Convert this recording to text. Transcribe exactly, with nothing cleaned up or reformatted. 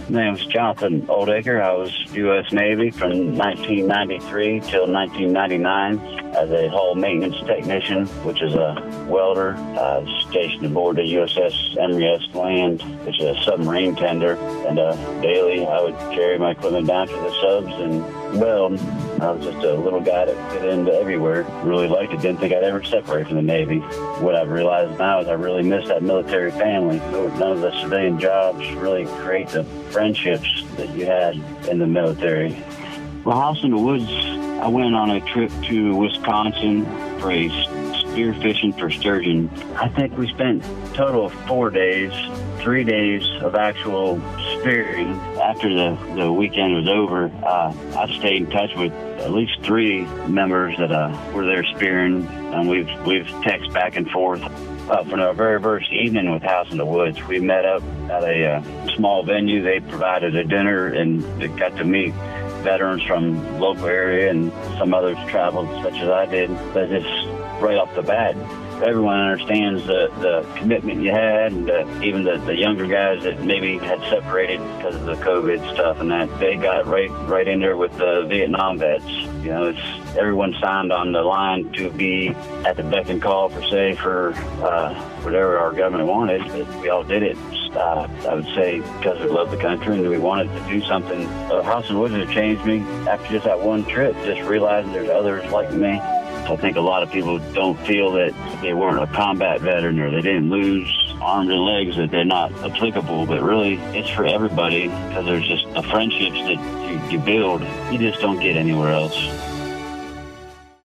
My name is Jonathan Oldacre. I was U S Navy from nineteen ninety-three till nineteen ninety-nine as a hull maintenance technician, which is a welder uh, stationed aboard the U S S Emory S. Land, which is a submarine tender. And uh, daily I would carry my equipment down to the subs and weld. I was just a little guy that fit into everywhere. Really liked it. Didn't think I'd ever separate from the Navy. What I've realized now is I really miss that military family. None of the civilian jobs really create the friendships that you had in the military. Well, House in the Woods, I went on a trip to Wisconsin for a spear fishing for sturgeon. I think we spent a total of four days, three days of actual spearing. After the, the weekend was over, uh, I stayed in touch with at least three members that uh, were there spearing, and we've we've texted back and forth. Uh, from our very first evening with House in the Woods, we met up at a uh, small venue. They provided a dinner, and they got to meet veterans from local area, and some others traveled, such as I did. But just right off the bat, everyone understands the, the commitment you had, and uh, even the, the younger guys that maybe had separated because of the COVID stuff and that, they got right right in there with the Vietnam vets. You know, it's everyone signed on the line to be at the beck and call, per se, for uh, whatever our government wanted. But we all did it. Uh, I would say because we love the country and we wanted to do something. Uh, House in the Woods has changed me after just that one trip, just realizing there's others like me. I think a lot of people don't feel that they weren't a combat veteran or they didn't lose arms and legs, that they're not applicable, but really it's for everybody because there's just the friendships that you, you build, you just don't get anywhere else.